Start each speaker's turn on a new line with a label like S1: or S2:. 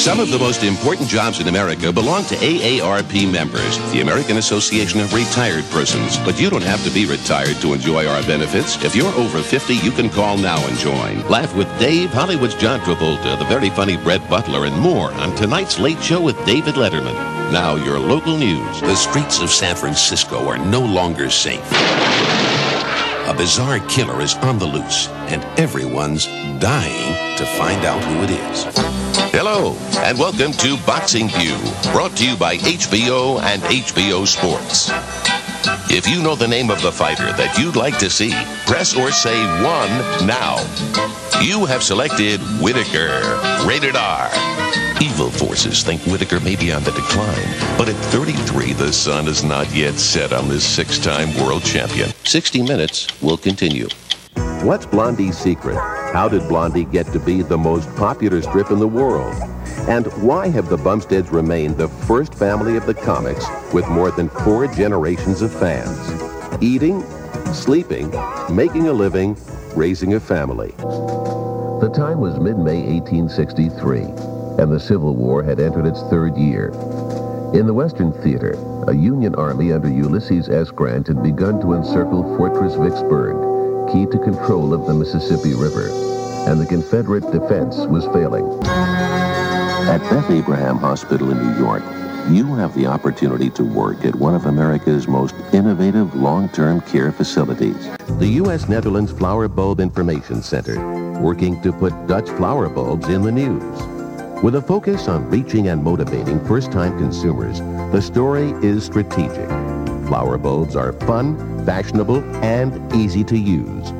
S1: Some of the most important jobs in America belong to AARP members, the American Association of Retired Persons. But you don't have to be retired to enjoy our benefits. If you're over 50, you can call now and join. Laugh with Dave, Hollywood's John Travolta, the very funny Brett Butler, and more on tonight's Late Show with David Letterman. Now, your local news. The streets of San Francisco are no longer safe. A bizarre killer is on the loose, and everyone's dying to find out who it is. Hello, and welcome to Boxing View, brought to you by HBO and HBO Sports. If you know the name of the fighter that you'd like to see, press or say 1 now. You have selected Whitaker, rated R. Evil forces think Whitaker may be on the decline, but at 33, the sun is not yet set on this 6-time world champion. 60 Minutes will continue.
S2: What's Blondie's secret? How did Blondie get to be the most popular strip in the world? And why have the Bumsteads remained the first family of the comics with more than 4 generations of fans? Eating, sleeping, making a living, raising a family. The time was mid-May 1863, and the Civil War had entered its 3rd year. In the Western Theater, a Union army under Ulysses S. Grant had begun to encircle Fortress Vicksburg, key to control of the Mississippi River, and the Confederate defense was failing. At Beth Abraham Hospital in New York, you have the opportunity to work at one of America's most innovative long-term care facilities. The U.S. Netherlands Flower Bulb Information Center, working to put Dutch flower bulbs in the news. With a focus on reaching and motivating first-time consumers, the story is strategic. Flower bulbs are fun, fashionable, and easy to use.